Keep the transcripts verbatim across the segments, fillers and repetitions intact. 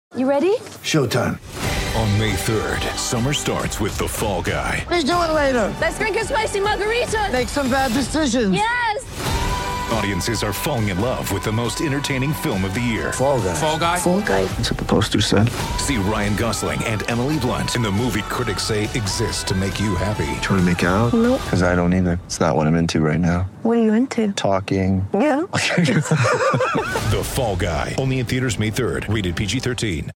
You ready? Showtime. On May third, summer starts with The Fall Guy. Let's do it later. Let's drink a spicy margarita. Make some bad decisions. Yes. Audiences are falling in love with the most entertaining film of the year. Fall Guy. Fall Guy? Fall Guy. That's what the poster said. See Ryan Gosling and Emily Blunt in the movie critics say exists to make you happy. Trying to make it out? Nope. Because I don't either. It's not what I'm into right now. What are you into? Talking. Yeah. The Fall Guy. Only in theaters May third. Rated P G thirteen.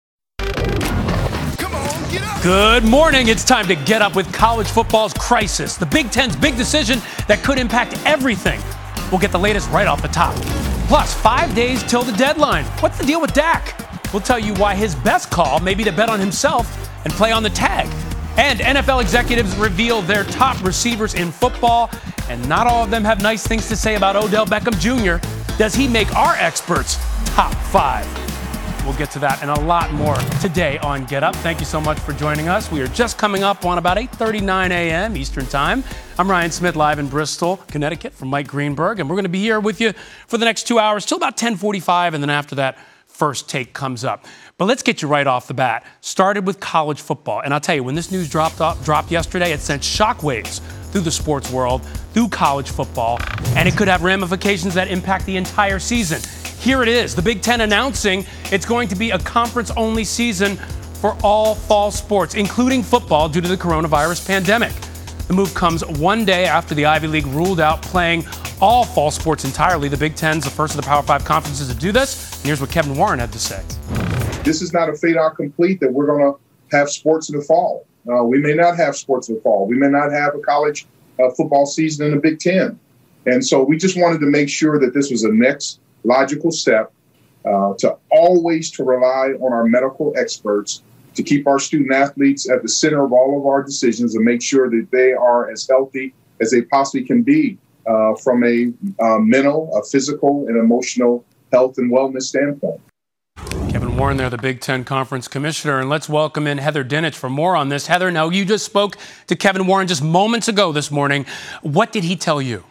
Good morning. It's time to get up with college football's crisis. The Big Ten's big decision that could impact everything. We'll get the latest right off the top. Plus, five days till the deadline. What's the deal with Dak? We'll tell you why his best call may be to bet on himself and play on the tag. And N F L executives reveal their top receivers in football, and not all of them have nice things to say about Odell Beckham Junior Does he make our experts top five? We'll get to that and a lot more today on Get Up. Thank you so much for joining us. We are just coming up on about eight thirty-nine a.m. Eastern Time. I'm Ryan Smith, live in Bristol, Connecticut, from Mike Greenberg, and we're going to be here with you for the next two hours till about ten forty-five, and then after that, First Take comes up. But let's get you right off the bat. Started with college football, and I'll tell you, when this news dropped off, dropped yesterday, it sent shockwaves through the sports world, through college football, and it could have ramifications that impact the entire season. Here it is, the Big Ten announcing it's going to be a conference-only season for all fall sports, including football, due to the coronavirus pandemic. The move comes one day after the Ivy League ruled out playing all fall sports entirely. The Big Ten's the first of the Power Five conferences to do this. And here's what Kevin Warren had to say. This is not a fait accompli that we're going to have sports in the fall. Uh, we may not have sports in the fall. We may not have a college uh, football season in the Big Ten. And so we just wanted to make sure that this was a next logical step uh, to always to rely on our medical experts to keep our student athletes at the center of all of our decisions and make sure that they are as healthy as they possibly can be uh, from a uh, mental, a physical, and emotional health and wellness standpoint. Kevin Warren there, the Big Ten Conference Commissioner. And let's welcome in Heather Dinich for more on this. Heather, now you just spoke to Kevin Warren just moments ago this morning. What did he tell you?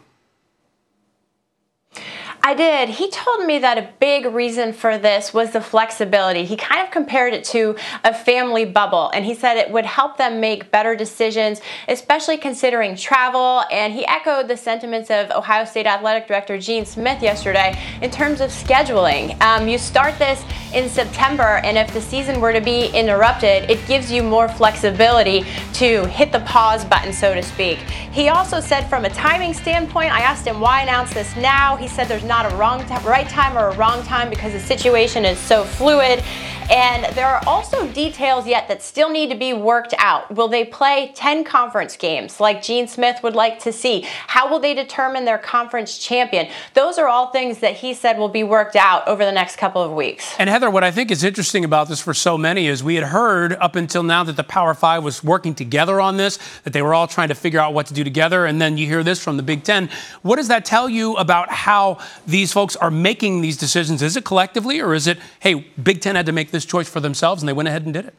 I did. He told me that a big reason for this was the flexibility. He kind of compared it to a family bubble, and he said it would help them make better decisions, especially considering travel. And he echoed the sentiments of Ohio State Athletic Director Gene Smith yesterday in terms of scheduling. Um, you start this in September, and if the season were to be interrupted, it gives you more flexibility to hit the pause button, so to speak. He also said from a timing standpoint, I asked him why announce this now. He said there's not a wrong t- right time or a wrong time because the situation is so fluid. And there are also details yet that still need to be worked out. Will they play ten conference games like Gene Smith would like to see? How will they determine their conference champion? Those are all things that he said will be worked out over the next couple of weeks. And Heather, what I think is interesting about this for so many is we had heard up until now that the Power Five was working together on this, that they were all trying to figure out what to do together, and then you hear this from the Big Ten. What does that tell you about how these folks are making these decisions? Is it collectively, or is it, hey, Big Ten had to make this choice for themselves and they went ahead and did it?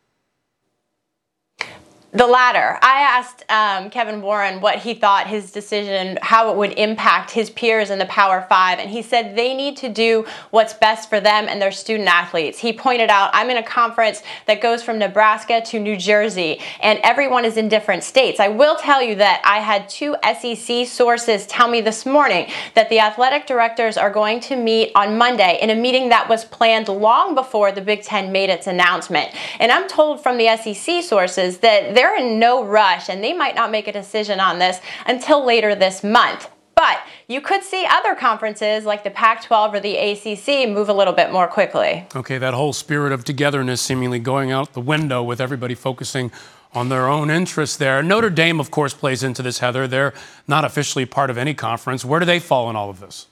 The latter. I asked um, Kevin Warren what he thought his decision, how it would impact his peers in the Power Five, and he said they need to do what's best for them and their student athletes. He pointed out, I'm in a conference that goes from Nebraska to New Jersey, and everyone is in different states. I will tell you that I had two S E C sources tell me this morning that the athletic directors are going to meet on Monday in a meeting that was planned long before the Big Ten made its announcement. And I'm told from the S E C sources that they're in no rush and they might not make a decision on this until later this month. But you could see other conferences like the Pac twelve or the A C C move a little bit more quickly. Okay, that whole spirit of togetherness seemingly going out the window with everybody focusing on their own interests there. Notre Dame, of course, plays into this, Heather. They're not officially part of any conference. Where do they fall in all of this?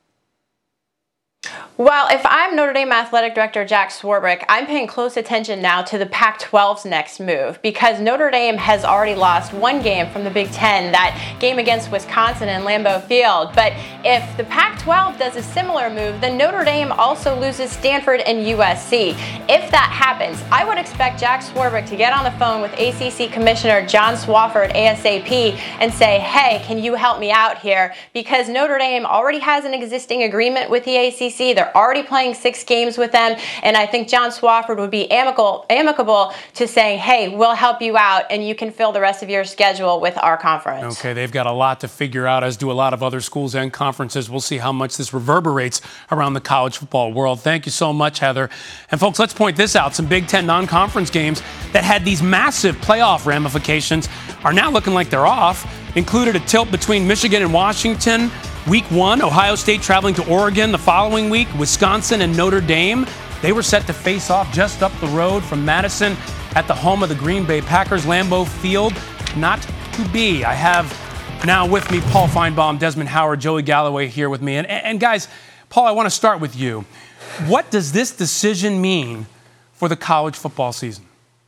Well, if I'm Notre Dame Athletic Director Jack Swarbrick, I'm paying close attention now to the Pac twelve's next move because Notre Dame has already lost one game from the Big Ten, that game against Wisconsin in Lambeau Field. But if the Pac twelve does a similar move, then Notre Dame also loses Stanford and U S C. If that happens, I would expect Jack Swarbrick to get on the phone with A C C Commissioner John Swofford ASAP and say, hey, can you help me out here? Because Notre Dame already has an existing agreement with the A C C. They're already playing six games with them, and I think John Swofford would be amicable, amicable to saying, hey, we'll help you out, and you can fill the rest of your schedule with our conference. Okay, they've got a lot to figure out, as do a lot of other schools and conferences. We'll see how much this reverberates around the college football world. Thank you so much, Heather. And folks, let's point this out. Some Big Ten non-conference games that had these massive playoff ramifications are now looking like they're off. Included a tilt between Michigan and Washington. Week one, Ohio State traveling to Oregon. The following week, Wisconsin and Notre Dame. They were set to face off just up the road from Madison at the home of the Green Bay Packers, Lambeau Field. Not to be. I have now with me Paul Feinbaum, Desmond Howard, Joey Galloway here with me. And, and guys, Paul, I want to start with you. What does this decision mean for the college football season?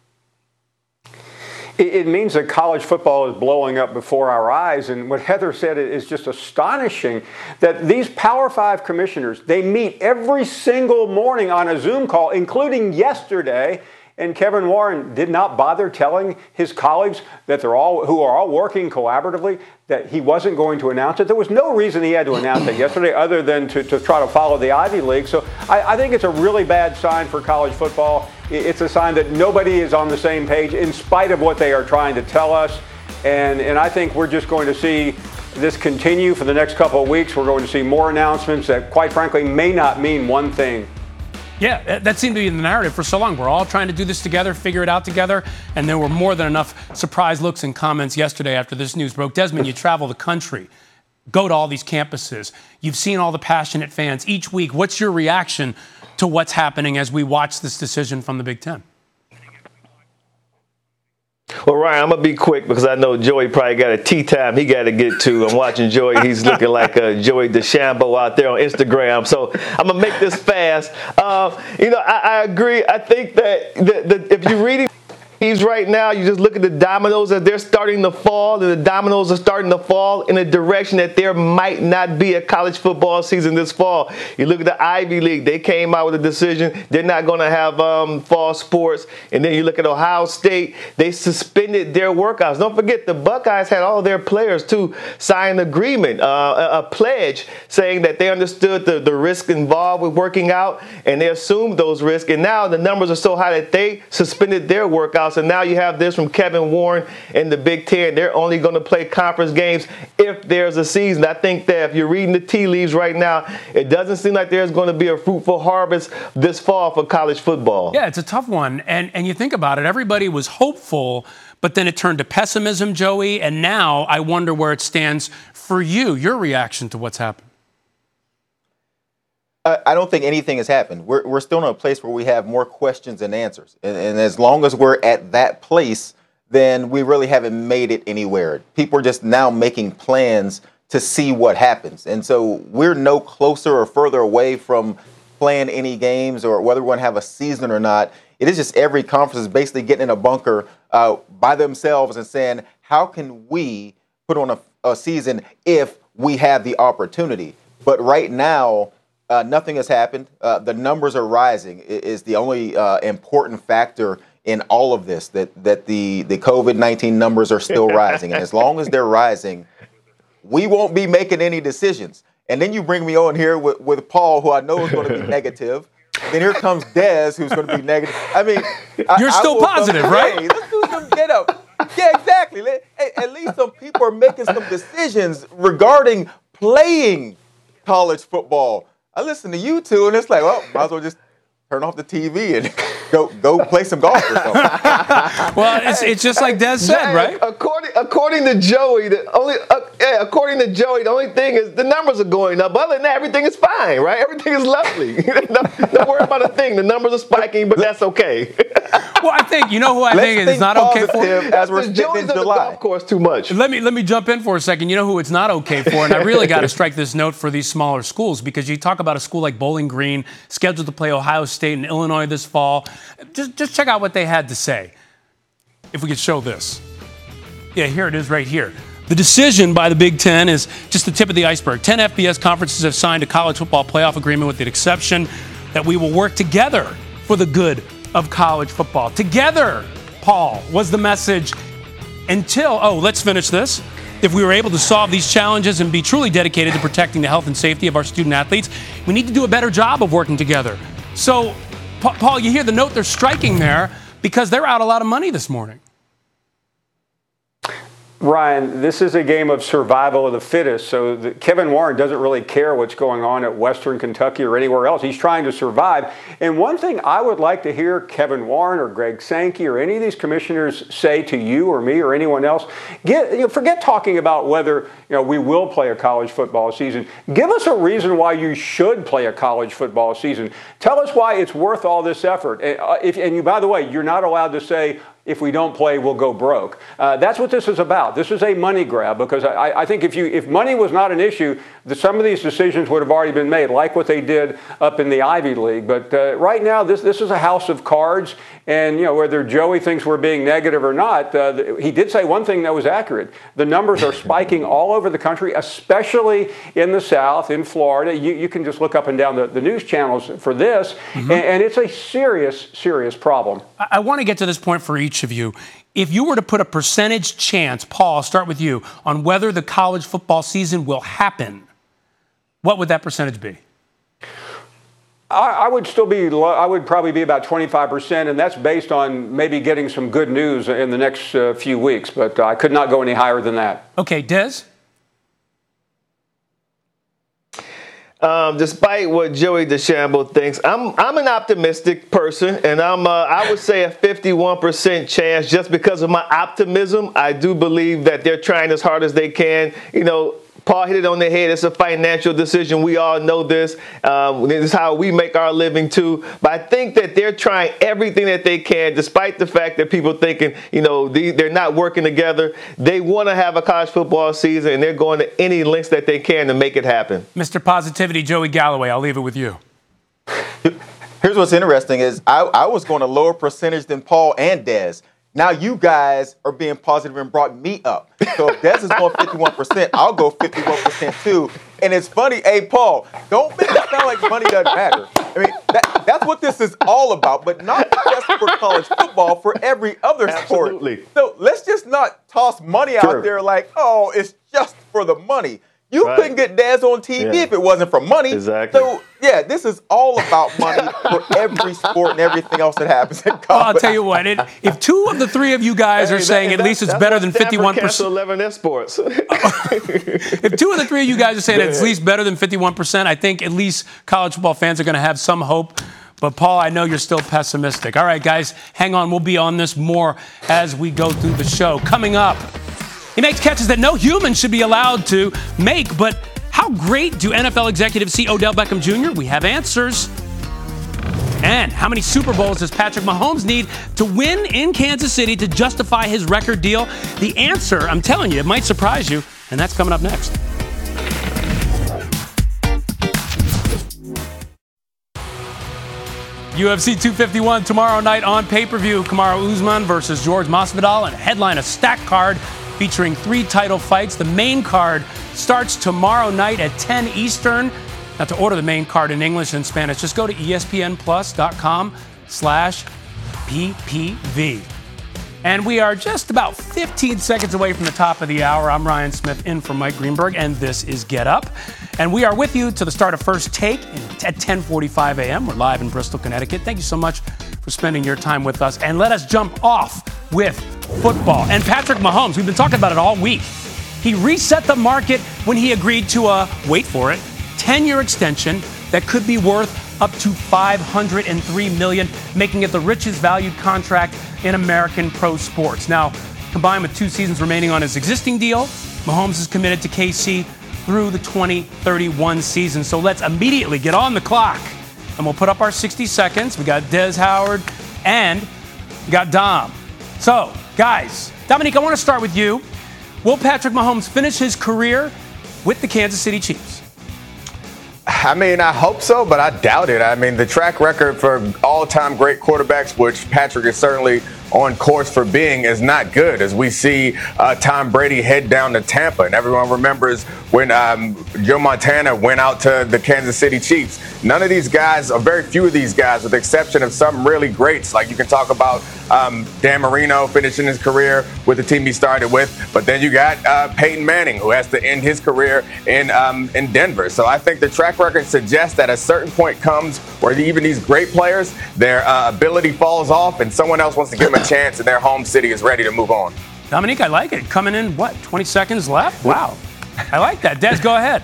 It means that college football is blowing up before our eyes. And what Heather said is just astonishing, that these Power Five commissioners, they meet every single morning on a Zoom call, including yesterday. And Kevin Warren did not bother telling his colleagues that they're all, who are all working collaboratively, that he wasn't going to announce it. There was no reason he had to announce it yesterday other than to, to try to follow the Ivy League. So I, I think it's a really bad sign for college football. It's a sign that nobody is on the same page in spite of what they are trying to tell us. And, and I think we're just going to see this continue for the next couple of weeks. We're going to see more announcements that, quite frankly, may not mean one thing. Yeah, that seemed to be the narrative for so long. We're all trying to do this together, figure it out together, and there were more than enough surprise looks and comments yesterday after this news broke. Desmond, you travel the country, go to all these campuses. You've seen all the passionate fans each week. What's your reaction to what's happening as we watch this decision from the Big Ten? Well, Ryan, I'm going to be quick because I know Joey probably got a tea time he got to get to. I'm watching Joey. He's looking like a Joey DeChambeau out there on Instagram. So I'm going to make this fast. Uh, you know, I, I agree. I think that the, the, if you're reading right now, you just look at the dominoes as they're starting to fall, and the dominoes are starting to fall in a direction that there might not be a college football season this fall. You look at the Ivy League, they came out with a decision. They're not going to have um, fall sports. And then you look at Ohio State, they suspended their workouts. Don't forget, the Buckeyes had all their players to sign an agreement, uh, a, a pledge saying that they understood the, the risk involved with working out, and they assumed those risks. And now the numbers are so high that they suspended their workouts. And now you have this from Kevin Warren and the Big Ten. They're only going to play conference games if there's a season. I think that if you're reading the tea leaves right now, it doesn't seem like there's going to be a fruitful harvest this fall for college football. Yeah, it's a tough one. And and you think about it, everybody was hopeful, but then it turned to pessimism, Joey. And now I wonder where it stands for you, your reaction to what's happened. I don't think anything has happened. We're we're still in a place where we have more questions than answers. And, and as long as we're at that place, then we really haven't made it anywhere. People are just now making plans to see what happens. And so we're no closer or further away from playing any games or whether we're going to have a season or not. It is just every conference is basically getting in a bunker uh, by themselves and saying, how can we put on a, a season if we have the opportunity? But right now, Uh, nothing has happened. Uh, the numbers are rising. It is the only uh, important factor in all of this, that that the, the COVID nineteen numbers are still rising. And as long as they're rising, we won't be making any decisions. And then you bring me on here with, with Paul, who I know is going to be negative. Then here comes Dez, who's going to be negative. I mean, you're I, still I positive, up, right? Hey, let's do some get up. Yeah, exactly. At, at least some people are making some decisions regarding playing college football. I listen to you two, and it's like, well, might as well just turn off the T V and go go play some golf or something. Well, it's, it's just like Des said, right? According according to Joey, the only uh, yeah, according to Joey, the only thing is the numbers are going up. Other than that, everything is fine, right? Everything is lovely. don't, don't worry about a thing. The numbers are spiking, but that's okay. Well, I think you know who I Let's think is think not okay for. As we're Joey's in on the July. golf course too much. Let me let me jump in for a second. You know who it's not okay for, and I really got to strike this note for these smaller schools, because you talk about a school like Bowling Green scheduled to play Ohio State and Illinois this fall. Just just check out what they had to say. If we could show this. Yeah, here it is right here. The decision by the Big Ten is just the tip of the iceberg. Ten F B S conferences have signed a college football playoff agreement with the exception that we will work together for the good of college football. Together, Paul, was the message until, oh, let's finish this. If we were able to solve these challenges and be truly dedicated to protecting the health and safety of our student athletes, we need to do a better job of working together. So, Pa- Paul, you hear the note they're striking there because they're out a lot of money this morning. Ryan, this is a game of survival of the fittest. So the, Kevin Warren doesn't really care what's going on at Western Kentucky or anywhere else. He's trying to survive. And one thing I would like to hear Kevin Warren or Greg Sankey or any of these commissioners say to you or me or anyone else, get, you know, forget talking about whether you know we will play a college football season. Give us a reason why you should play a college football season. Tell us why it's worth all this effort. And, uh, if, and you, by the way, you're not allowed to say, if we don't play, we'll go broke. Uh, that's what this is about. This is a money grab because I, I think if you if money was not an issue, the, some of these decisions would have already been made, like what they did up in the Ivy League. But uh, right now, this this is a house of cards, and you know whether Joey thinks we're being negative or not, uh, the, he did say one thing that was accurate. The numbers are spiking all over the country, especially in the South, in Florida. You, you can just look up and down the, the news channels for this, mm-hmm. and, and it's a serious, serious problem. I, I want to get to this point for each of you. If you were to put a percentage chance, Paul, I'll start with you, on whether the college football season will happen, what would that percentage be? I, I would still be, low, I would probably be about twenty-five percent, and that's based on maybe getting some good news in the next uh, few weeks, but uh, I could not go any higher than that. Okay, Des? Um, despite what Joey DeChambeau thinks, I'm I'm an optimistic person, and I'm uh, I would say a fifty-one percent chance just because of my optimism. I do believe that they're trying as hard as they can. You know, Paul hit it on the head. It's a financial decision. We all know this. Um, this is how we make our living too. But I think that they're trying everything that they can, despite the fact that people thinking, you know, they, they're not working together. They want to have a college football season, and they're going to any lengths that they can to make it happen. Mister Positivity, Joey Galloway, I'll leave it with you. Here's what's interesting is I, I was going a lower percentage than Paul and Des. Now you guys are being positive and brought me up. So if Des is going fifty-one percent, I'll go fifty-one percent too. And it's funny, hey, Paul, don't make it sound like money doesn't matter. I mean, that, that's what this is all about, but not just for college football, for every other sport. Absolutely. So let's just not toss money True. out there like, oh, it's just for the money. You Right. couldn't get Des on T V Yeah. if it wasn't for money. Exactly. So, yeah, this is all about money for every sport and everything else that happens in college. Well, I'll tell you what, it, if two of the three of you guys Hey, are that- saying at that- least it's that's better why than Stanford fifty-one canceled percent. eleven F sports. If two of the three of you guys are saying it's at least better than fifty-one percent, I think at least college football fans are going to have some hope. But, Paul, I know you're still pessimistic. All right, guys, hang on. We'll be on this more as we go through the show. Coming up, he makes catches that no human should be allowed to make, but how great do N F L executives see Odell Beckham Junior? We have answers. And how many Super Bowls does Patrick Mahomes need to win in Kansas City to justify his record deal? The answer, I'm telling you, it might surprise you, and that's coming up next. U F C two fifty-one tomorrow night on pay-per-view. Kamaru Usman versus George Masvidal, and a headline, a stacked card featuring three title fights. The main card starts tomorrow night at ten Eastern. Now, to order the main card in English and Spanish, just go to E S P N plus dot com slash P P V. And we are just about fifteen seconds away from the top of the hour. I'm Ryan Smith, in for Mike Greenberg, and this is Get Up. And we are with you to the start of First Take at ten forty-five a.m. We're live in Bristol, Connecticut. Thank you so much for spending your time with us. And let us jump off with football. And Patrick Mahomes, we've been talking about it all week. He reset the market when he agreed to a, wait for it, ten-year extension that could be worth up to five hundred three million dollars, making it the richest valued contract in American pro sports. Now, combined with two seasons remaining on his existing deal, Mahomes is committed to K C through the twenty thirty-one season. So let's immediately get on the clock, and we'll put up our sixty seconds. We got Des Howard, and we got Dom. So, guys, Dominique, I want to start with you. Will Patrick Mahomes finish his career with the Kansas City Chiefs? I mean, I hope so, but I doubt it. I mean, the track record for all-time great quarterbacks, which Patrick is certainly on course for being is not good, as we see uh, Tom Brady head down to Tampa. And everyone remembers when um, Joe Montana went out to the Kansas City Chiefs. None of these guys, or very few of these guys, with the exception of some really greats, like you can talk about um, Dan Marino finishing his career with the team he started with, but then you got uh, Peyton Manning, who has to end his career in um, in Denver. So I think the track record suggests that a certain point comes where even these great players, their uh, ability falls off and someone else wants to give them a chance and their home city is ready to move on. Dominique, I like it. Coming in, what, twenty seconds left? Wow. I like that. Des, go ahead.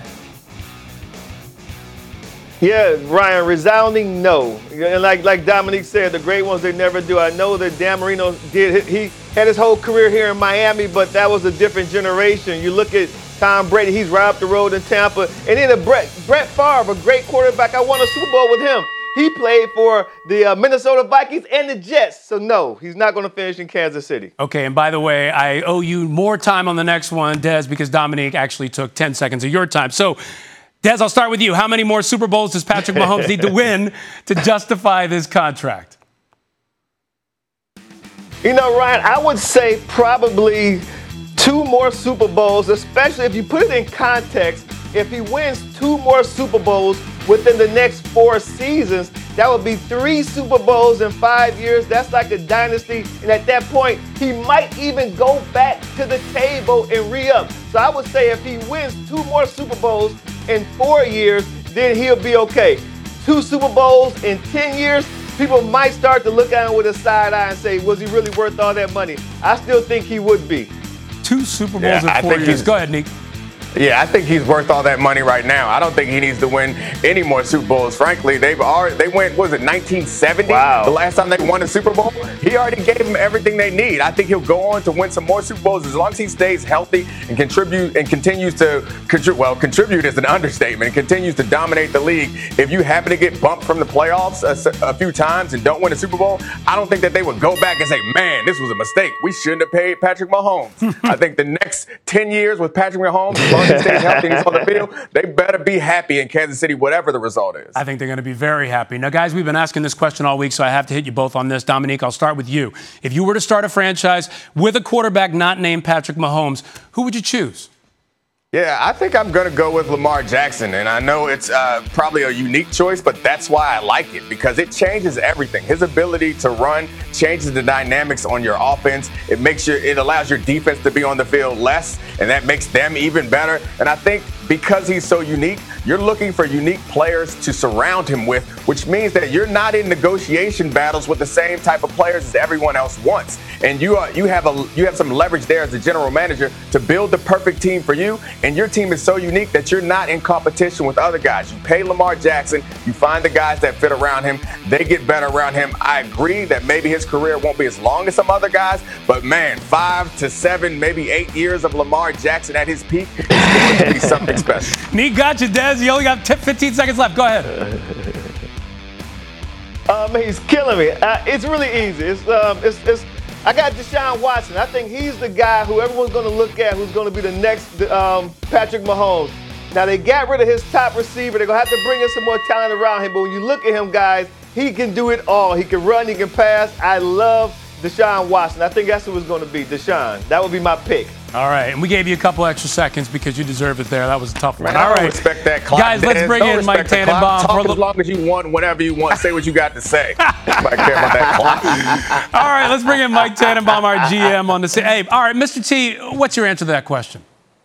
Yeah, Ryan, resounding no. And like like Dominique said, the great ones, they never do. I know that Dan Marino did. He had his whole career here in Miami, but that was a different generation. You look at Tom Brady, he's right up the road in Tampa. And then a Brett, Brett Favre, a great quarterback. I won a Super Bowl with him. He played for the uh, Minnesota Vikings and the Jets. So, no, he's not going to finish in Kansas City. Okay, and by the way, I owe you more time on the next one, Des, because Dominique actually took ten seconds of your time. So, Des, I'll start with you. How many more Super Bowls does Patrick Mahomes need to win to justify this contract? You know, Ryan, I would say probably two more Super Bowls, especially if you put it in context. If he wins two more Super Bowls within the next four seasons, that would be three Super Bowls in five years. That's like a dynasty. And at that point, he might even go back to the table and re-up. So I would say if he wins two more Super Bowls in four years, then he'll be okay. Two Super Bowls in ten years, people might start to look at him with a side eye and say, was he really worth all that money? I still think he would be. Two Super Bowls Yeah, I in four think years. he's- Go ahead, Nick. Yeah, I think he's worth all that money right now. I don't think he needs to win any more Super Bowls. Frankly, they've already they went, what was it, nineteen seventy? Wow. The last time they won a Super Bowl? He already gave them everything they need. I think he'll go on to win some more Super Bowls as long as he stays healthy and contribute and continues to contribute. Well, contribute is an understatement. And continues to dominate the league. If you happen to get bumped from the playoffs a, a few times and don't win a Super Bowl, I don't think that they would go back and say, man, this was a mistake. We shouldn't have paid Patrick Mahomes. I think the next ten years with Patrick Mahomes, as long as he stays healthy and he's on the field, they better be happy in Kansas City, whatever the result is. I think they're going to be very happy. Now, guys, we've been asking this question all week, so I have to hit you both on this. Dominique, I'll start with you. If you were to start a franchise with a quarterback not named Patrick Mahomes, who would you choose? Yeah, I think I'm going to go with Lamar Jackson, and I know it's uh, probably a unique choice, but that's why I like it, because it changes everything. His ability to run changes the dynamics on your offense. It makes your, it allows your defense to be on the field less, and that makes them even better. And I think because he's so unique, you're looking for unique players to surround him with, which means that you're not in negotiation battles with the same type of players as everyone else wants. And you are, you have a you have some leverage there as a general manager to build the perfect team for you. And your team is so unique that you're not in competition with other guys. You pay Lamar Jackson, you find the guys that fit around him, they get better around him. I agree that maybe his career won't be as long as some other guys, but man, five to seven, maybe eight years of Lamar Jackson at his peak is going to be something special. Nick got you, Des. You only got fifteen seconds left. Go ahead. Um, he's killing me. Uh, it's really easy. It's, um, it's, it's, I got Deshaun Watson. I think he's the guy who everyone's going to look at who's going to be the next um, Patrick Mahomes. Now, they got rid of his top receiver. They're going to have to bring in some more talent around him. But when you look at him, guys, he can do it all. He can run. He can pass. I love Deshaun Watson. I think that's who it's going to be, Deshaun. That would be my pick. All right, and we gave you a couple extra seconds because you deserved it there. That was a tough one. Man, I All don't right, respect that clock. guys, let's Dennis. bring Don't in Mike respect the clock. Tannenbaum. Talk for a as long as you want, whatever you want. Say what you got to say. Nobody care about that clock. All right, let's bring in Mike Tannenbaum, our G M, on the scene. Hey, all right, Mister T, what's your answer to that question?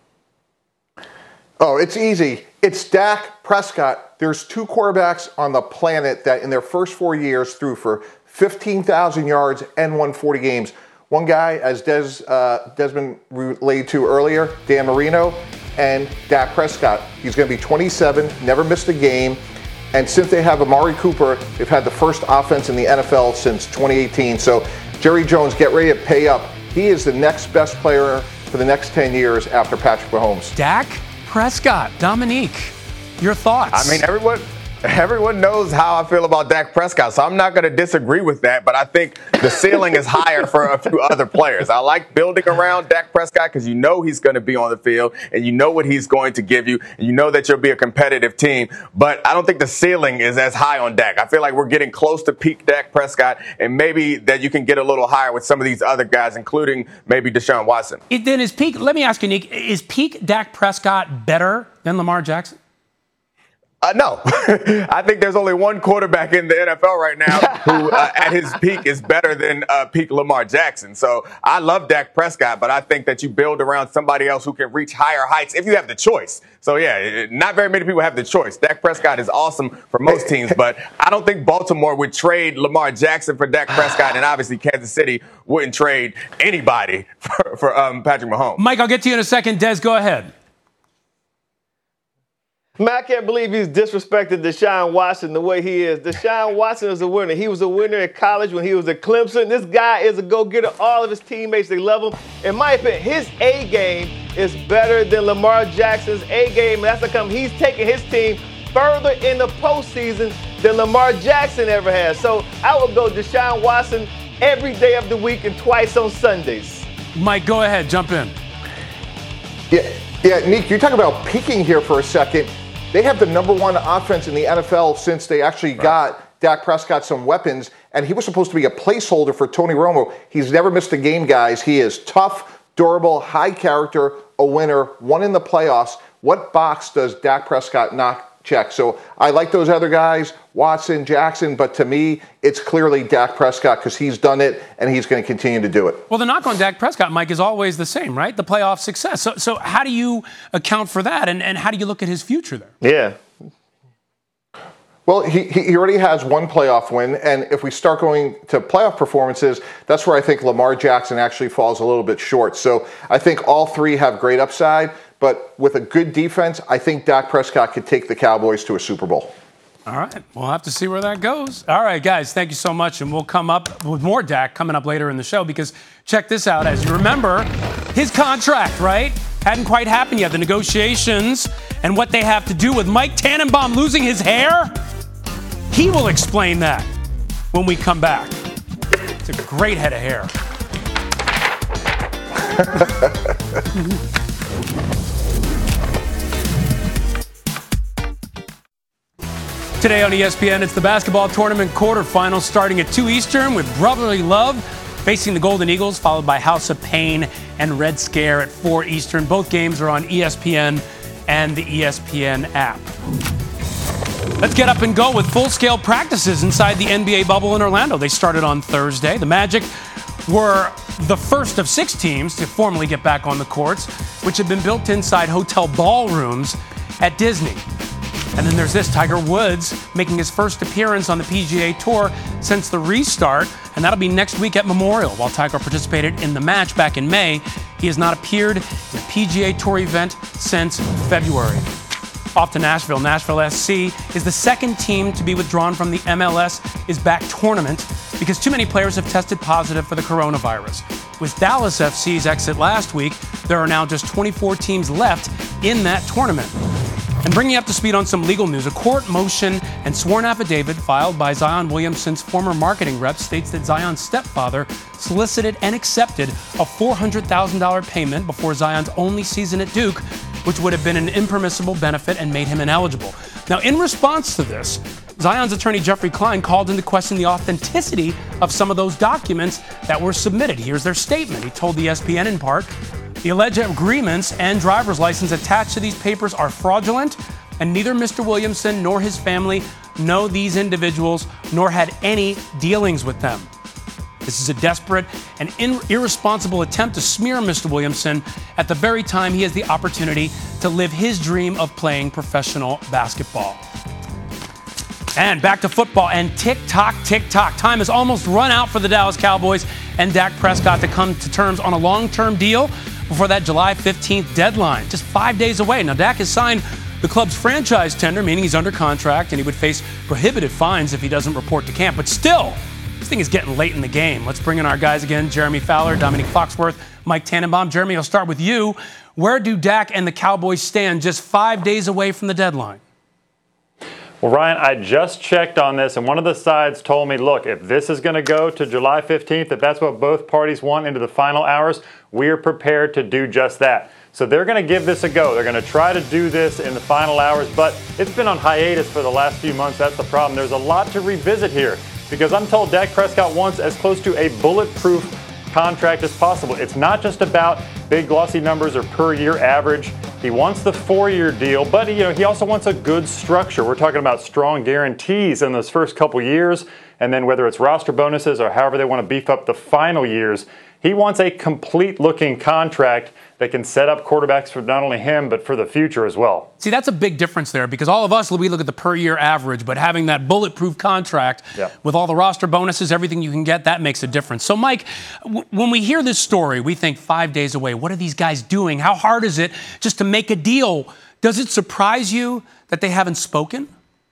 Oh, it's easy. It's Dak Prescott. There's two quarterbacks on the planet that in their first four years threw for fifteen thousand yards and won forty games. One guy, as Des, uh, Desmond relayed to earlier, Dan Marino, and Dak Prescott. He's going to be twenty-seven, never missed a game. And since they have Amari Cooper, they've had the first offense in the N F L since twenty eighteen. So Jerry Jones, get ready to pay up. He is the next best player for the next ten years after Patrick Mahomes. Dak Prescott. Dominique, your thoughts? I mean, everyone Everyone knows how I feel about Dak Prescott, so I'm not going to disagree with that, but I think the ceiling is higher for a few other players. I like building around Dak Prescott because you know he's going to be on the field, and you know what he's going to give you, and you know that you'll be a competitive team, but I don't think the ceiling is as high on Dak. I feel like we're getting close to peak Dak Prescott, and maybe that you can get a little higher with some of these other guys, including maybe Deshaun Watson. It, then is peak, let me ask you, Nick, is peak Dak Prescott better than Lamar Jackson? Uh, no. I think there's only one quarterback in the N F L right now who, uh, at his peak, is better than uh, peak Lamar Jackson. So I love Dak Prescott, but I think that you build around somebody else who can reach higher heights if you have the choice. So, yeah, not very many people have the choice. Dak Prescott is awesome for most teams, but I don't think Baltimore would trade Lamar Jackson for Dak Prescott, and obviously Kansas City wouldn't trade anybody for, for um, Patrick Mahomes. Mike, I'll get to you in a second. Des, go ahead. Man, I can't believe he's disrespected Deshaun Watson the way he is. Deshaun Watson is a winner. He was a winner in college when he was at Clemson. This guy is a go-getter. All of his teammates, they love him. In my opinion, his A game is better than Lamar Jackson's A game. That's how come he's taking his team further in the postseason than Lamar Jackson ever has. So I would go Deshaun Watson every day of the week and twice on Sundays. Mike, go ahead. Jump in. Yeah, yeah, Nick, you're talking about peaking here for a second. They have the number one offense in the N F L since they actually right. got Dak Prescott some weapons, and he was supposed to be a placeholder for Tony Romo. He's never missed a game, guys. He is tough, durable, high character, a winner, won in the playoffs. What box does Dak Prescott not check? So I like those other guys, Watson, Jackson, but to me, it's clearly Dak Prescott because he's done it and he's going to continue to do it. Well, the knock on Dak Prescott, Mike, is always the same, right? The playoff success. So, so how do you account for that, and, and how do you look at his future there? Yeah. Well, he, he already has one playoff win, and if we start going to playoff performances, that's where I think Lamar Jackson actually falls a little bit short. So I think all three have great upside, but with a good defense, I think Dak Prescott could take the Cowboys to a Super Bowl. All right. We'll have to see where that goes. All right, guys, thank you so much, and we'll come up with more Dak coming up later in the show because check this out. As you remember, his contract, right, hadn't quite happened yet. The negotiations and what they have to do with Mike Tannenbaum losing his hair, he will explain that when we come back. It's a great head of hair. Today on E S P N, it's the basketball tournament quarterfinals starting at two Eastern with Brotherly Love facing the Golden Eagles, followed by House of Pain and Red Scare at four Eastern. Both games are on E S P N and the E S P N app. Let's get up and go with full-scale practices inside the N B A bubble in Orlando. They started on Thursday. The Magic were the first of six teams to formally get back on the courts, which have been built inside hotel ballrooms at Disney. And then there's this, Tiger Woods making his first appearance on the P G A Tour since the restart, and that'll be next week at Memorial. While Tiger participated in the match back in May, he has not appeared in a P G A Tour event since February. Off to Nashville. Nashville S C is the second team to be withdrawn from the M L S is Back tournament because too many players have tested positive for the coronavirus. With Dallas F C's exit last week, there are now just twenty-four teams left in that tournament. And bringing you up to speed on some legal news, a court motion and sworn affidavit filed by Zion Williamson's former marketing rep states that Zion's stepfather solicited and accepted a four hundred thousand dollars payment before Zion's only season at Duke, which would have been an impermissible benefit and made him ineligible. Now, in response to this, Zion's attorney Jeffrey Klein called into question the authenticity of some of those documents that were submitted. Here's their statement. He told E S P N in part, the alleged agreements and driver's license attached to these papers are fraudulent, and neither Mister Williamson nor his family know these individuals nor had any dealings with them. This is a desperate and in- irresponsible attempt to smear Mister Williamson at the very time he has the opportunity to live his dream of playing professional basketball. And back to football, and tick-tock, tick-tock. Time has almost run out for the Dallas Cowboys and Dak Prescott to come to terms on a long-term deal before that July fifteenth deadline, just five days away. Now, Dak has signed the club's franchise tender, meaning he's under contract and he would face prohibitive fines if he doesn't report to camp. But still, this thing is getting late in the game. Let's bring in our guys again, Jeremy Fowler, Dominique Foxworth, Mike Tannenbaum. Jeremy, I'll start with you. Where do Dak and the Cowboys stand just five days away from the deadline? Well, Ryan, I just checked on this, and one of the sides told me, look, if this is going to go to July fifteenth, if that's what both parties want into the final hours, we are prepared to do just that. So they're going to give this a go. They're going to try to do this in the final hours, but it's been on hiatus for the last few months. That's the problem. There's a lot to revisit here because I'm told Dak Prescott wants as close to a bulletproof contract as possible. It's not just about big glossy numbers or per year average. He wants the four-year deal, but you know he also wants a good structure. We're talking about strong guarantees in those first couple years, and then whether it's roster bonuses or however they want to beef up the final years. He wants a complete-looking contract that can set up quarterbacks for not only him, but for the future as well. See, that's a big difference there because all of us, we look at the per-year average, but having that bulletproof contract yeah. with all the roster bonuses, everything you can get, that makes a difference. So, Mike, w- when we hear this story, we think five days away. What are these guys doing? How hard is it just to make a deal? Does it surprise you that they haven't spoken?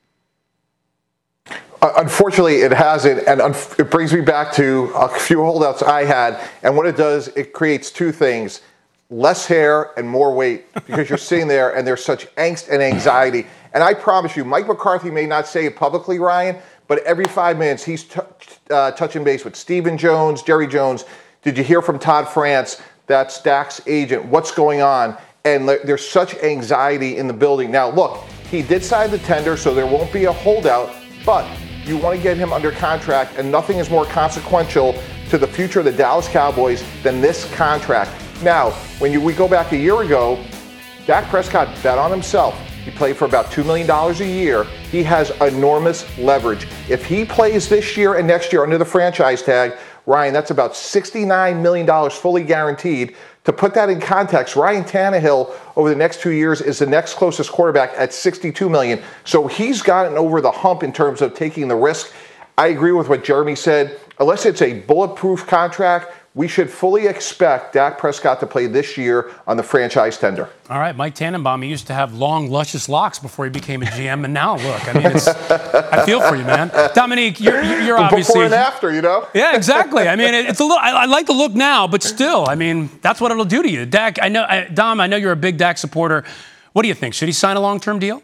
Unfortunately, it hasn't, and it brings me back to a few holdouts I had, and what it does, it creates two things, less hair and more weight, because you're sitting there and there's such angst and anxiety. And I promise you, Mike McCarthy may not say it publicly, Ryan, but every five minutes he's t- uh, touching base with Stephen Jones, Jerry Jones. Did you hear from Todd France? That's Dak's agent. What's going on? And there's such anxiety in the building. Now, look, he did sign the tender, so there won't be a holdout, but you want to get him under contract, and nothing is more consequential to the future of the Dallas Cowboys than this contract. Now, when you, we go back a year ago, Dak Prescott bet on himself. He played for about two million dollars a year. He has enormous leverage. If he plays this year and next year under the franchise tag, Ryan, that's about sixty-nine million dollars fully guaranteed. To put that in context, Ryan Tannehill over the next two years is the next closest quarterback at sixty-two million dollars. So he's gotten over the hump in terms of taking the risk. I agree with what Jeremy said. Unless it's a bulletproof contract, we should fully expect Dak Prescott to play this year on the franchise tender. All right, Mike Tannenbaum, he used to have long, luscious locks before he became a G M, and now look, I mean, it's, I feel for you, man. Dominique, you're, you're obviously before and after, you know. Yeah, exactly. I mean, it's a little. I, I like the look now, but still, I mean, that's what it'll do to you. Dak, I know, I, Dom, I know you're a big Dak supporter. What do you think? Should he sign a long-term deal?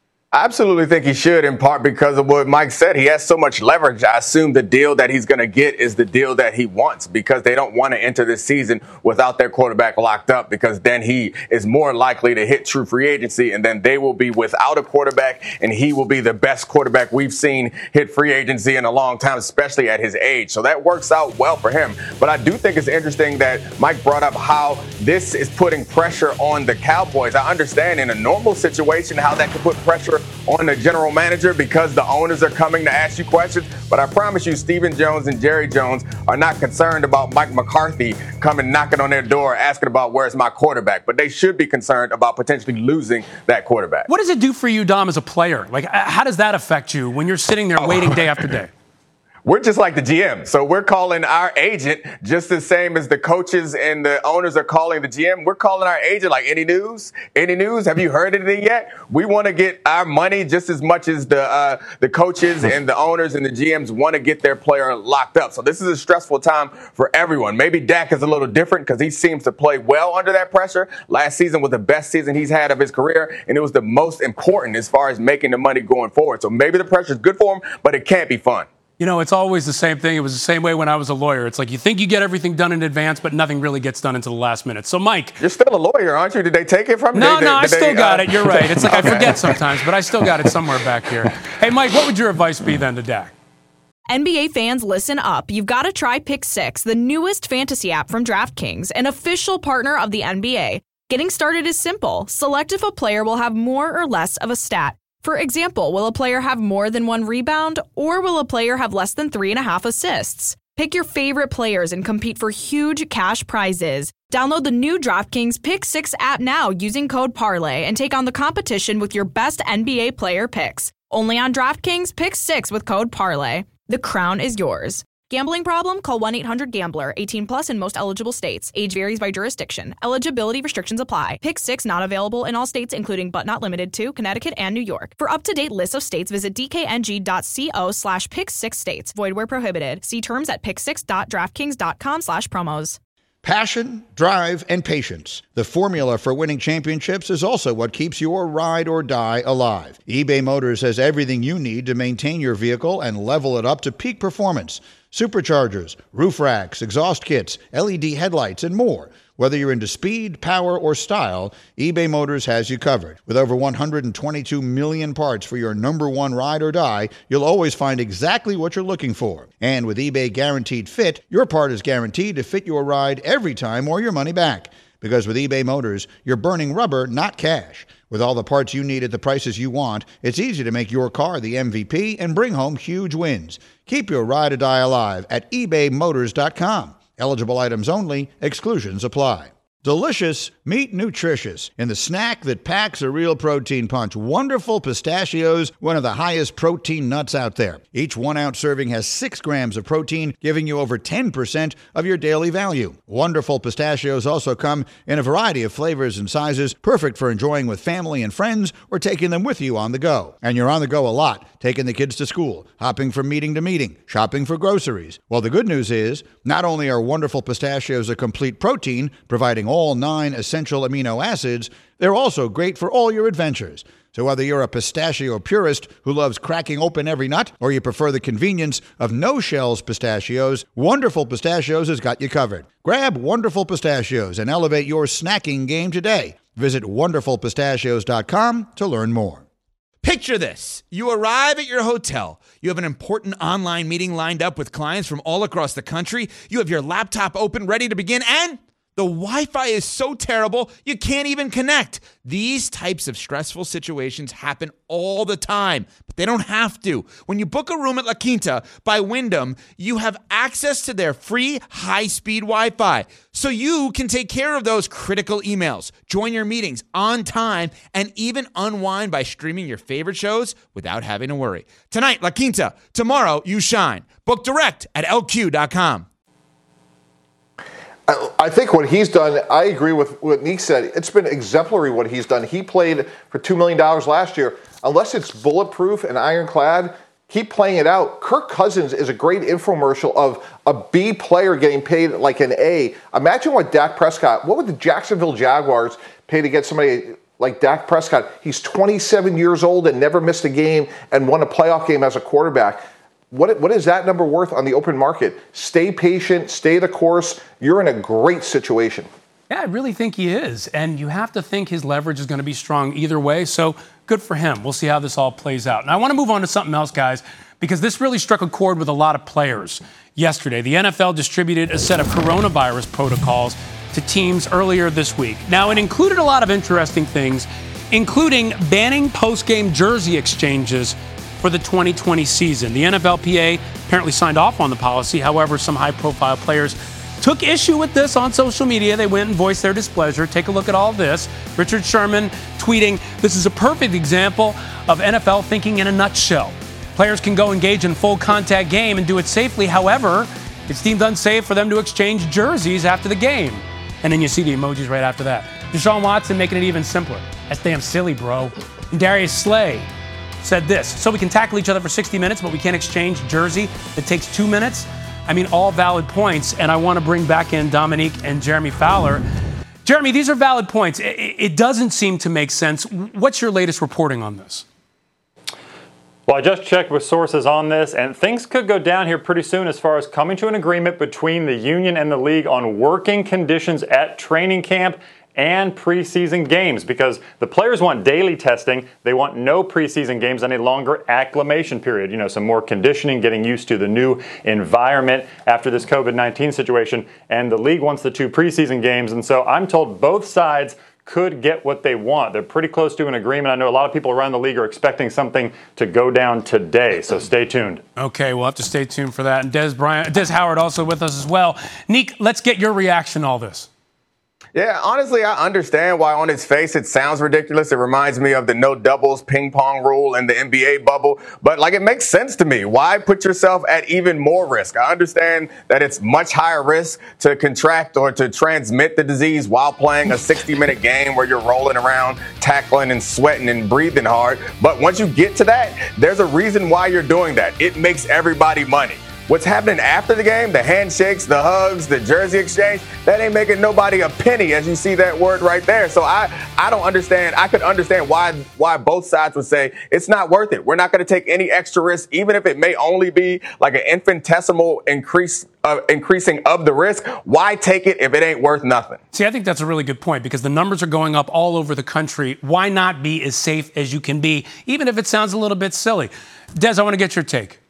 I absolutely think he should, in part because of what Mike said. He has so much leverage. I assume the deal that he's going to get is the deal that he wants because they don't want to enter this season without their quarterback locked up because then he is more likely to hit true free agency and then they will be without a quarterback and he will be the best quarterback we've seen hit free agency in a long time, especially at his age. So that works out well for him. But I do think it's interesting that Mike brought up how this is putting pressure on the Cowboys. I understand in a normal situation how that could put pressure on the general manager because the owners are coming to ask you questions. But I promise you, Stephen Jones and Jerry Jones are not concerned about Mike McCarthy coming knocking on their door asking about where's my quarterback. But they should be concerned about potentially losing that quarterback. What does it do for you, Dom, as a player? Like, how does that affect you when you're sitting there waiting day after day? We're just like the G M. So we're calling our agent just the same as the coaches and the owners are calling the G M. We're calling our agent like, any news? Any news? Have you heard anything yet? We want to get our money just as much as the uh, the coaches and the owners and the G Ms want to get their player locked up. So this is a stressful time for everyone. Maybe Dak is a little different because he seems to play well under that pressure. Last season was the best season he's had of his career, and it was the most important as far as making the money going forward. So maybe the pressure is good for him, but it can't be fun. You know, it's always the same thing. It was the same way when I was a lawyer. It's like you think you get everything done in advance, but nothing really gets done until the last minute. So, Mike. You're still a lawyer, aren't you? Did they take it from you? No, they, no, I still they, got uh, it. You're right. It's like okay. I forget sometimes, but I still got it somewhere back here. Hey, Mike, what would your advice be then to Dak? N B A fans, listen up. You've got to try Pick Six, the newest fantasy app from DraftKings, an official partner of the N B A. Getting started is simple. Select if a player will have more or less of a stat. For example, will a player have more than one rebound, or will a player have less than three and a half assists? Pick your favorite players and compete for huge cash prizes. Download the new DraftKings Pick Six app now using code Parlay and take on the competition with your best N B A player picks. Only on DraftKings Pick Six with code Parlay. The crown is yours. Gambling problem? Call one eight hundred gambler. eighteen plus in most eligible states. Age varies by jurisdiction. Eligibility restrictions apply. Pick Six not available in all states, including but not limited to Connecticut and New York. For up-to-date lists of states, visit dkng.co slash pick six states. Void where prohibited. See terms at pick six dot draftkings dot com slash promos. Passion, drive, and patience. The formula for winning championships is also what keeps your ride or die alive. eBay Motors has everything you need to maintain your vehicle and level it up to peak performance. Superchargers, roof racks, exhaust kits, L E D headlights, and more. Whether you're into speed, power, or style, eBay Motors has you covered. With over one hundred twenty-two million parts for your number one ride or die, you'll always find exactly what you're looking for. And with eBay Guaranteed Fit, your part is guaranteed to fit your ride every time or your money back. Because with eBay Motors, you're burning rubber, not cash. With all the parts you need at the prices you want, it's easy to make your car the M V P and bring home huge wins. Keep your ride or die alive at ebay motors dot com. Eligible items only. Exclusions apply. Delicious, meet nutritious. In the snack that packs a real protein punch, Wonderful Pistachios, one of the highest protein nuts out there. Each one-ounce serving has six grams of protein, giving you over ten percent of your daily value. Wonderful Pistachios also come in a variety of flavors and sizes, perfect for enjoying with family and friends or taking them with you on the go. And you're on the go a lot, taking the kids to school, hopping from meeting to meeting, shopping for groceries. Well, the good news is, not only are Wonderful Pistachios a complete protein, providing all nine essential amino acids, they're also great for all your adventures. So whether you're a pistachio purist who loves cracking open every nut, or you prefer the convenience of no-shells pistachios, Wonderful Pistachios has got you covered. Grab Wonderful Pistachios and elevate your snacking game today. Visit wonderful pistachios dot com to learn more. Picture this. You arrive at your hotel. You have an important online meeting lined up with clients from all across the country. You have your laptop open, ready to begin, and the Wi-Fi is so terrible, you can't even connect. These types of stressful situations happen all the time, but they don't have to. When you book a room at La Quinta by Wyndham, you have access to their free high-speed Wi-Fi, so you can take care of those critical emails, join your meetings on time, and even unwind by streaming your favorite shows without having to worry. Tonight, La Quinta. Tomorrow, you shine. Book direct at L Q dot com. I think what he's done, I agree with what Nick said. It's been exemplary what he's done. He played for two million dollars last year. Unless it's bulletproof and ironclad, keep playing it out. Kirk Cousins is a great infomercial of a B player getting paid like an A. Imagine what Dak Prescott, what would the Jacksonville Jaguars pay to get somebody like Dak Prescott? He's twenty-seven years old and never missed a game and won a playoff game as a quarterback. What, what is that number worth on the open market? Stay patient, stay the course. You're in a great situation. Yeah, I really think he is. And you have to think his leverage is going to be strong either way. So good for him. We'll see how this all plays out. And I want to move on to something else, guys, because this really struck a chord with a lot of players yesterday. The N F L distributed a set of coronavirus protocols to teams earlier this week. Now, it included a lot of interesting things, including banning post-game jersey exchanges for the twenty twenty season. The N F L P A apparently signed off on the policy. However, some high-profile players took issue with this on social media. They went and voiced their displeasure. Take a look at all this. Richard Sherman tweeting, "This is a perfect example of N F L thinking in a nutshell. Players can go engage in full contact game and do it safely. However, it's deemed unsafe for them to exchange jerseys after the game." And then you see the emojis right after that. Deshaun Watson making it even simpler. That's damn silly, bro. And Darius Slay said this: "So we can tackle each other for sixty minutes, but we can't exchange jersey that takes two minutes. I mean, all valid points. And I want to bring back in Dominique and Jeremy Fowler. Jeremy, these are valid points. It, it doesn't seem to make sense. What's your latest reporting on this? Well, I just checked with sources on this, and things could go down here pretty soon as far as coming to an agreement between the union and the league on working conditions at training camp and preseason games, because the players want daily testing. They want no preseason games and a longer acclimation period, you know, some more conditioning, getting used to the new environment after this COVID nineteen situation. And the league wants the two preseason games. And so I'm told both sides could get what they want. They're pretty close to an agreement. I know a lot of people around the league are expecting something to go down today, so stay tuned. Okay, we'll have to stay tuned for that. And Des Bryant, Des Howard also with us as well. Nick, let's get your reaction to all this. Yeah, honestly, I understand why on its face it sounds ridiculous. It reminds me of the no doubles ping pong rule in the N B A bubble. But, like, it makes sense to me. Why put yourself at even more risk? I understand that it's much higher risk to contract or to transmit the disease while playing a sixty-minute game where you're rolling around, tackling and sweating and breathing hard. But once you get to that, there's a reason why you're doing that. It makes everybody money. What's happening after the game, the handshakes, the hugs, the jersey exchange, that ain't making nobody a penny, as you see that word right there. So I, I don't understand. I could understand why why both sides would say it's not worth it. We're not going to take any extra risk, even if it may only be like an infinitesimal increase uh, increasing of the risk. Why take it if it ain't worth nothing? See, I think that's a really good point because the numbers are going up all over the country. Why not be as safe as you can be, even if it sounds a little bit silly? Des, I want to get your take.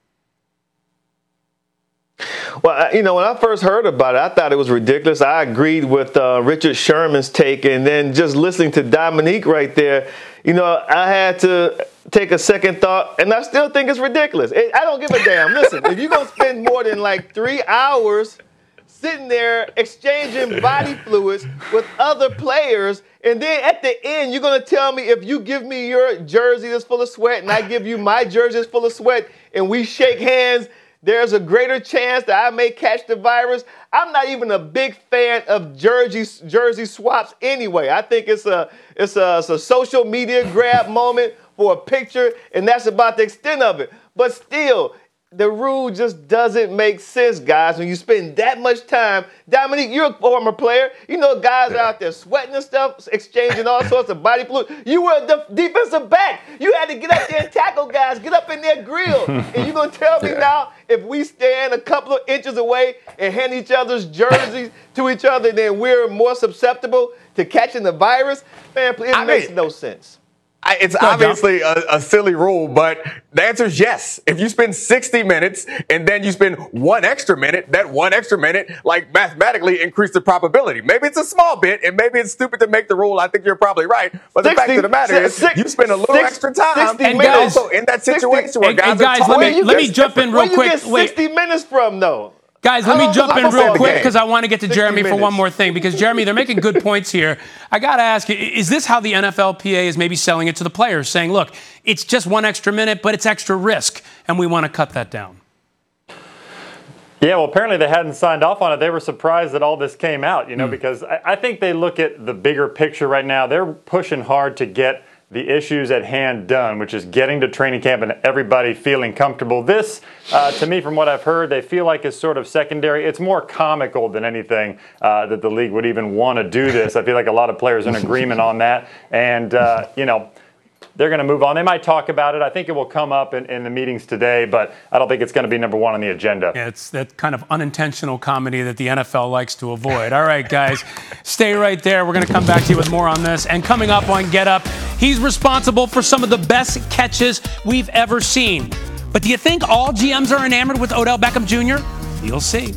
Well, you know, when I first heard about it, I thought it was ridiculous. I agreed with uh, Richard Sherman's take. And then just listening to Dominique right there, you know, I had to take a second thought. And I still think it's ridiculous. It, I don't give a damn. Listen, if you're going to spend more than like three hours sitting there exchanging body fluids with other players, and then at the end, you're going to tell me if you give me your jersey that's full of sweat and I give you my jersey that's full of sweat and we shake hands, there's a greater chance that I may catch the virus. I'm not even a big fan of jersey jersey swaps anyway. I think it's a it's a, it's a social media grab moment for a picture, and that's about the extent of it. But still, the rule just doesn't make sense, guys, when you spend that much time. Dominique, you're a former player. You know guys out there sweating and stuff, exchanging all sorts of body fluid. You were a def- defensive back. You had to get up there and tackle guys, get up in their grill. And you're going to tell me now if we stand a couple of inches away and hand each other's jerseys to each other, then we're more susceptible to catching the virus? Man, it I makes mean, no sense. I, it's no, obviously a, a silly rule, but the answer is yes. If you spend sixty minutes and then you spend one extra minute, that one extra minute, like mathematically increase the probability. Maybe it's a small bit, and maybe it's stupid to make the rule. I think you're probably right. But sixty, the fact of the matter is, six, you spend a little six, extra time and guys, also in that situation sixty, where guys, and guys are let me, let me jump in real where quick. Where you get sixty Wait. minutes from, though? Guys, let me jump in real quick because I want to get to Jeremy for one more thing. Because, Jeremy, they're making good points here. I got to ask you, is this how the N F L P A is maybe selling it to the players, saying, look, it's just one extra minute, but it's extra risk, and we want to cut that down? Yeah, well, apparently they hadn't signed off on it. They were surprised that all this came out, you know, mm. because I, I think they look at the bigger picture right now. They're pushing hard to get the issues at hand done, which is getting to training camp and everybody feeling comfortable. This, uh, to me, from what I've heard, they feel like is sort of secondary. It's more comical than anything uh, that the league would even want to do this. I feel like a lot of players are in agreement on that. And, uh, you know, they're going to move on. They might talk about it. I think it will come up in, in the meetings today, but I don't think it's going to be number one on the agenda. Yeah, it's that kind of unintentional comedy that the N F L likes to avoid. All right, guys, stay right there. We're going to come back to you with more on this. And coming up on Get Up, he's responsible for some of the best catches we've ever seen. But do you think all G Ms are enamored with Odell Beckham Junior? You'll see.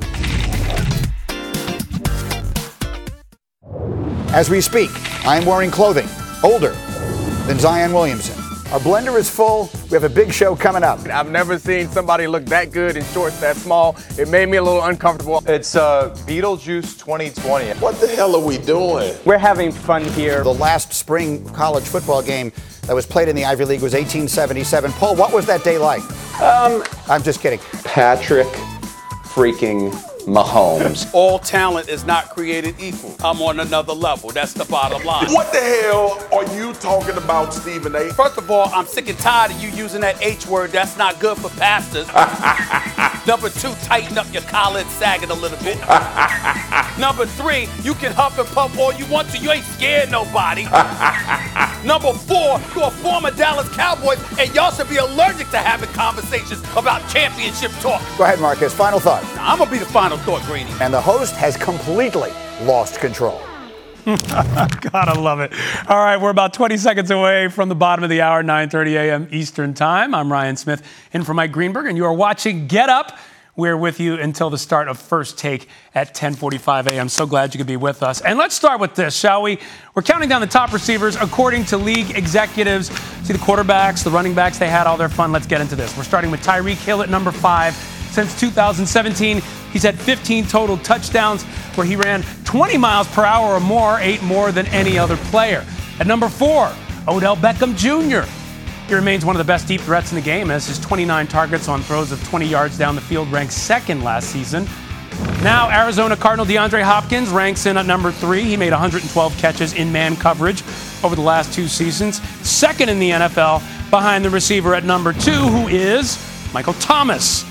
As we speak, I'm wearing clothing older than Zion Williamson. Our blender is full. We have a big show coming up. I've never seen somebody look that good in shorts that small. It made me a little uncomfortable. It's uh, Beetlejuice twenty twenty. What the hell are we doing? We're having fun here. The last spring college football game that was played in the Ivy League was eighteen seventy-seven. Paul, what was that day like? Um, I'm just kidding. Patrick freaking Mahomes. All talent is not created equal. I'm on another level. That's the bottom line. What the hell are you talking about, Stephen A? First of all, I'm sick and tired of you using that H word. That's not good for pastors. Number two, tighten up your collar and sag it a little bit. Number three, you can huff and puff all you want to. You ain't scared nobody. Number four, you're a former Dallas Cowboys, and y'all should be allergic to having conversations about championship talk. Go ahead, Marcus. Final thought. Now, I'm going to be the final thought, Greeny. And the host has completely lost control. God, I love it. All right, we're about twenty seconds away from the bottom of the hour, nine thirty a.m. Eastern Time. I'm Ryan Smith, in for Mike Greenberg, and you are watching Get Up. We're with you until the start of First Take at ten forty-five a.m. So glad you could be with us. And let's start with this, shall we? We're counting down the top receivers according to league executives. See the quarterbacks, the running backs, they had all their fun. Let's get into this. We're starting with Tyreek Hill at number five. Since two thousand seventeen, he's had fifteen total touchdowns where he ran twenty miles per hour or more, eight more than any other player. At number four, Odell Beckham Junior He remains one of the best deep threats in the game as his twenty-nine targets on throws of twenty yards down the field ranked second last season. Now, Arizona Cardinal DeAndre Hopkins ranks in at number three. He made one hundred twelve catches in man coverage over the last two seasons. Second in the N F L behind the receiver at number two, who is Michael Thomas.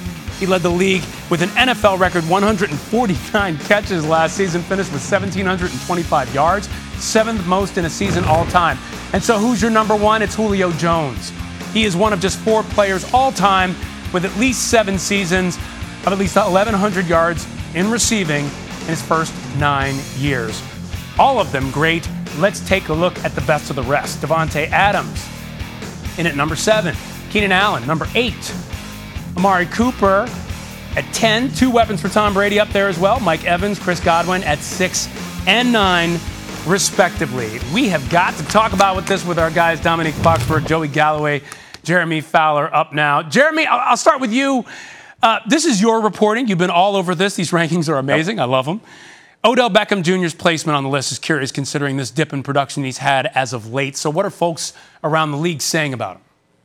He led the league with an N F L record one hundred forty-nine catches last season, finished with one thousand seven hundred twenty-five yards, seventh most in a season all time. And so who's your number one? It's Julio Jones. He is one of just four players all time with at least seven seasons of at least eleven hundred yards in receiving in his first nine years. All of them great. Let's take a look at the best of the rest. Davante Adams in at number seven. Keenan Allen, number eight. Amari Cooper at ten. Two weapons for Tom Brady up there as well. Mike Evans, Chris Godwin at six and nine, respectively. We have got to talk about with this with our guys, Dominique Foxworth, Joey Galloway, Jeremy Fowler up now. Jeremy, I'll, I'll start with you. Uh, this is your reporting. You've been all over this. These rankings are amazing. Yep. I love them. Odell Beckham Junior's placement on the list is curious considering this dip in production he's had as of late. So what are folks around the league saying about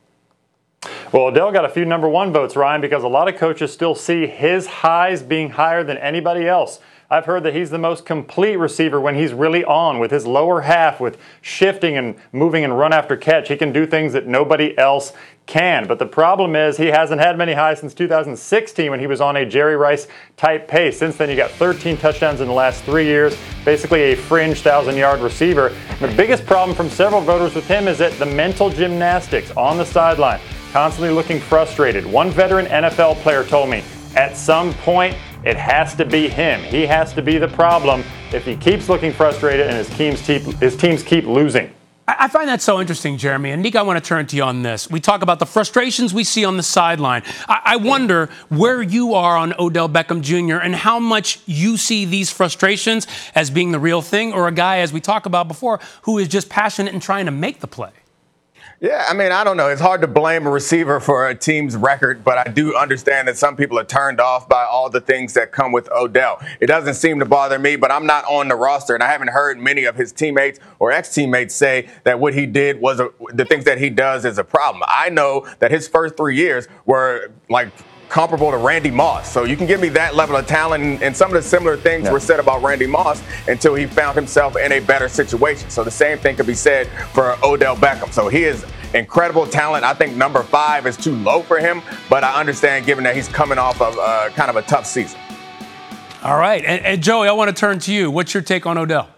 him? Well, Odell got a few number one votes, Ryan, because a lot of coaches still see his highs being higher than anybody else. I've heard that he's the most complete receiver when he's really on with his lower half, with shifting and moving and run after catch. He can do things that nobody else can. But the problem is he hasn't had many highs since two thousand sixteen when he was on a Jerry Rice type pace. Since then, he got thirteen touchdowns in the last three years, basically a fringe thousand-yard receiver. The biggest problem from several voters with him is that the mental gymnastics on the sideline, constantly looking frustrated. One veteran N F L player told me, at some point, it has to be him. He has to be the problem if he keeps looking frustrated and his teams keep, his teams keep losing. I find that so interesting, Jeremy. And Nick, I want to turn to you on this. We talk about the frustrations we see on the sideline. I, I wonder where you are on Odell Beckham Junior and how much you see these frustrations as being the real thing, or a guy, as we talked about before, who is just passionate and trying to make the play. Yeah, I mean, I don't know. It's hard to blame a receiver for a team's record, but I do understand that some people are turned off by all the things that come with Odell. It doesn't seem to bother me, but I'm not on the roster, and I haven't heard many of his teammates or ex-teammates say that what he did was a, the things that he does is a problem. I know that his first three years were like comparable to Randy Moss. So you can give me that level of talent, and some of the similar things yeah. were said about Randy Moss until he found himself in a better situation. So the same thing could be said for Odell Beckham. So he is incredible talent. I think number five is too low for him, but I understand given that he's coming off of uh, kind of a tough season. All right. And, and Joey, I want to turn to you. What's your take on Odell?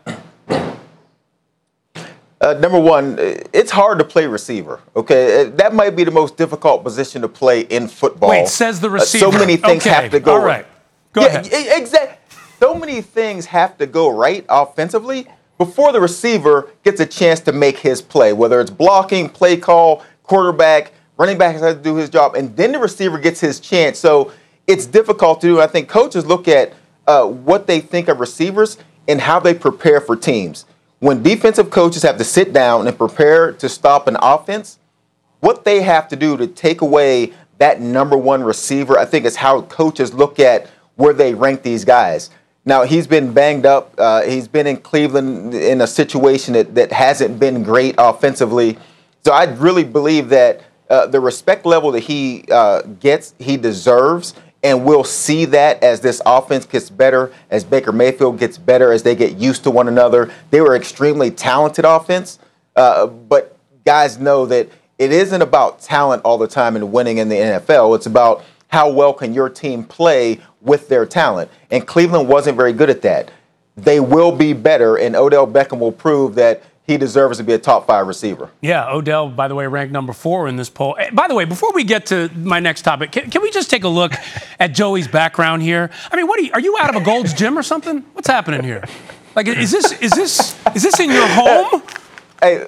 Uh, number one, it's hard to play receiver, okay? That might be the most difficult position to play in football. Wait, says the receiver. Uh, so many things okay. have to go All right. Go yeah, ahead. Exactly. So many things have to go right offensively before the receiver gets a chance to make his play, whether it's blocking, play call, quarterback, running back has to do his job, and then the receiver gets his chance. So it's difficult to do. I think coaches look at uh, what they think of receivers and how they prepare for teams. When defensive coaches have to sit down and prepare to stop an offense, what they have to do to take away that number one receiver, I think is how coaches look at where they rank these guys. Now, he's been banged up. Uh, he's been in Cleveland in a situation that, that hasn't been great offensively. So I really believe that uh, the respect level that he uh, gets, he deserves. And we'll see that as this offense gets better, as Baker Mayfield gets better, as they get used to one another. They were extremely talented offense, uh, but guys know that it isn't about talent all the time and winning in the N F L. It's about how well can your team play with their talent. And Cleveland wasn't very good at that. They will be better, and Odell Beckham will prove that he deserves to be a top five receiver. Yeah, Odell, by the way, ranked number four in this poll. By the way, before we get to my next topic, can, can we just take a look at Joey's background here? I mean, what are you, are you out of a Gold's Gym or something? What's happening here? Like, is this is this is this in your home? Hey,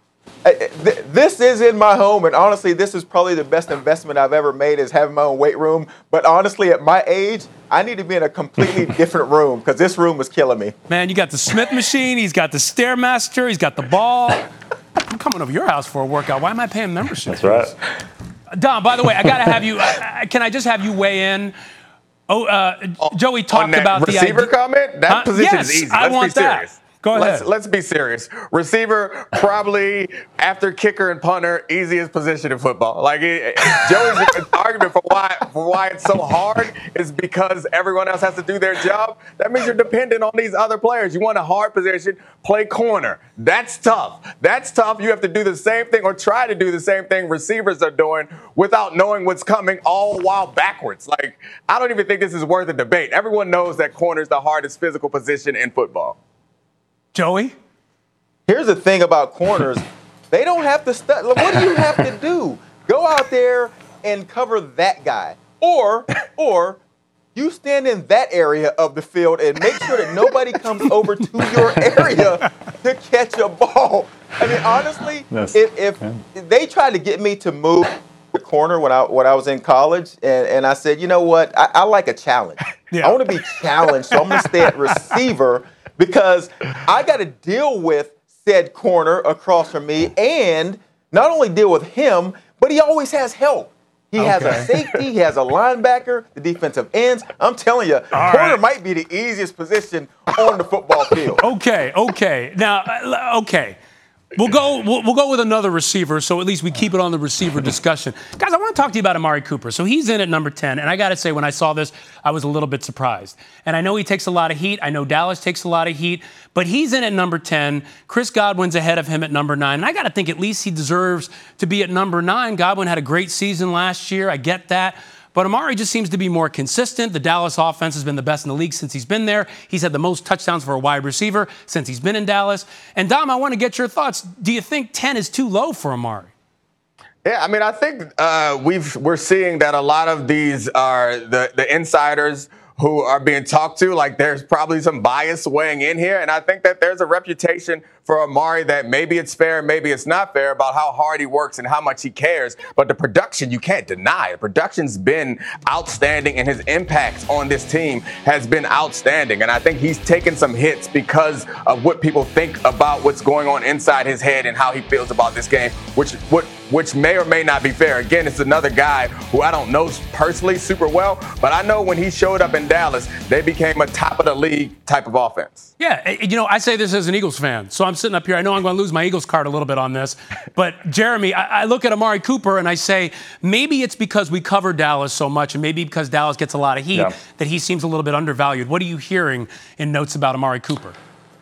th- this is in my home, and honestly, this is probably the best investment I've ever made is having my own weight room. But honestly, at my age, I need to be in a completely different room because this room is killing me. Man, you got the Smith machine, he's got the Stairmaster, he's got the ball. I'm coming over your house for a workout. Why am I paying membership? That's right. Dom, by the way, I got to have you, uh, can I just have you weigh in? Oh, uh, Joey talked On that about the receiver idea. comment? That huh? position yes, is easy. I Let's want be that. serious. Go ahead. Let's, let's be serious. Receiver, probably after kicker and punter, easiest position in football. Like it, Joey's argument for why for why it's so hard is because everyone else has to do their job. That means you're dependent on these other players. You want a hard position, play corner. That's tough. That's tough. You have to do the same thing or try to do the same thing receivers are doing without knowing what's coming, all while backwards. Like, I don't even think this is worth a debate. Everyone knows that corner is the hardest physical position in football. Joey? Here's the thing about corners. They don't have to study. What do you have to do? Go out there and cover that guy. Or, or you stand in that area of the field and make sure that nobody comes over to your area to catch a ball. I mean, honestly, Yes. if, if Yeah. they tried to get me to move the corner when I when I was in college, and, and I said, you know what, I, I like a challenge. Yeah. I want to be challenged, so I'm going to stay at receiver because I got to deal with said corner across from me and not only deal with him, but he always has help. He has a Okay. safety, he has a linebacker, the defensive ends. I'm telling you, All corner right. might be the easiest position on the football field. Okay, okay. Now, uh, okay. We'll go we'll, we'll go with another receiver, so at least we keep it on the receiver discussion. Guys, I want to talk to you about Amari Cooper. So he's in at number ten, and I got to say, when I saw this, I was a little bit surprised. And I know he takes a lot of heat. I know Dallas takes a lot of heat, but he's in at number ten. Chris Godwin's ahead of him at number nine, and I got to think at least he deserves to be at number nine. Godwin had a great season last year. I get that. But Amari just seems to be more consistent. The Dallas offense has been the best in the league since he's been there. He's had the most touchdowns for a wide receiver since he's been in Dallas. And Dom, I want to get your thoughts. Do you think ten is too low for Amari? Yeah, I mean, I think uh, we've we're seeing that a lot of these are the, the insiders who are being talked to. Like, there's probably some bias weighing in here, and I think that there's a reputation for Amari that maybe it's fair, maybe it's not fair about how hard he works and how much he cares. But the production, you can't deny. The production's been outstanding, and his impact on this team has been outstanding. And I think he's taken some hits because of what people think about what's going on inside his head and how he feels about this game, which what which may or may not be fair. Again, it's another guy who I don't know personally super well, but I know when he showed up in Dallas, they became a top of the league type of offense. Yeah, you know, I say this as an Eagles fan, so I'm sitting up here. I know I'm going to lose my Eagles card a little bit on this, but Jeremy, I, I look at Amari Cooper and I say maybe it's because we cover Dallas so much, and maybe because Dallas gets a lot of heat Yeah. that he seems a little bit undervalued. What are you hearing in notes about Amari Cooper?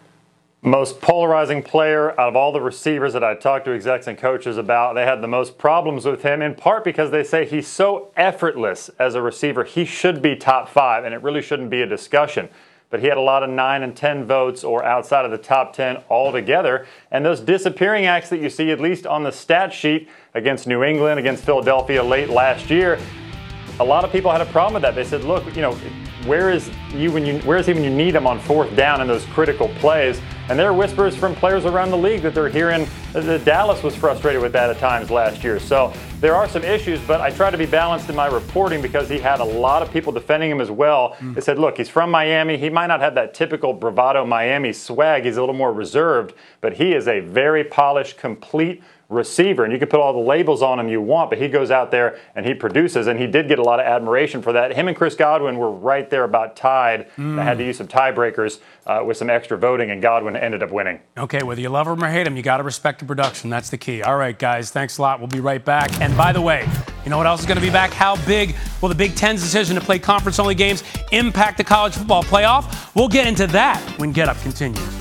Most polarizing player out of all the receivers that I talked to execs and coaches about. They had the most problems with him, in part because they say he's so effortless as a receiver. He should be top five, and it really shouldn't be a discussion. But he had a lot of nine and ten votes or outside of the top ten altogether. And those disappearing acts that you see, at least on the stat sheet, against New England, against Philadelphia late last year, a lot of people had a problem with that. They said, look, you know, where is you when you where is he when you need him on fourth down in those critical plays? And there are whispers from players around the league that they're hearing that Dallas was frustrated with that at times last year. So there are some issues, but I try to be balanced in my reporting because he had a lot of people defending him as well. Mm. They said, look, he's from Miami. He might not have that typical bravado Miami swag. He's a little more reserved, but he is a very polished, complete receiver, and you can put all the labels on him you want, but he goes out there and he produces, and he did get a lot of admiration for that. Him and Chris Godwin were right there about tied. Mm. They had to use some tiebreakers uh, with some extra voting, and Godwin ended up winning. Okay, whether you love him or hate him, you got to respect the production. That's the key. All right, guys, thanks a lot. We'll be right back. And by the way, you know what else is going to be back? How big will the Big Ten's decision to play conference-only games impact the college football playoff? We'll get into that when Get Up continues.